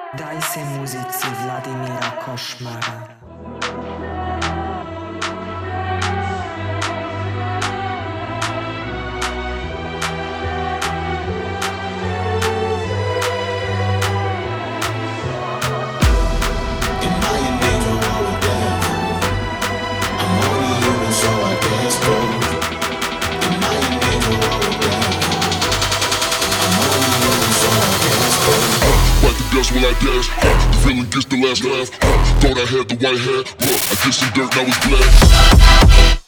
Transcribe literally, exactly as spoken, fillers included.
Daj se muzici Vladimira Košmara. That's when I dash, huh, the feeling gets the last laugh, huh, thought I had the white hat, look, I did some dirt, now it's black.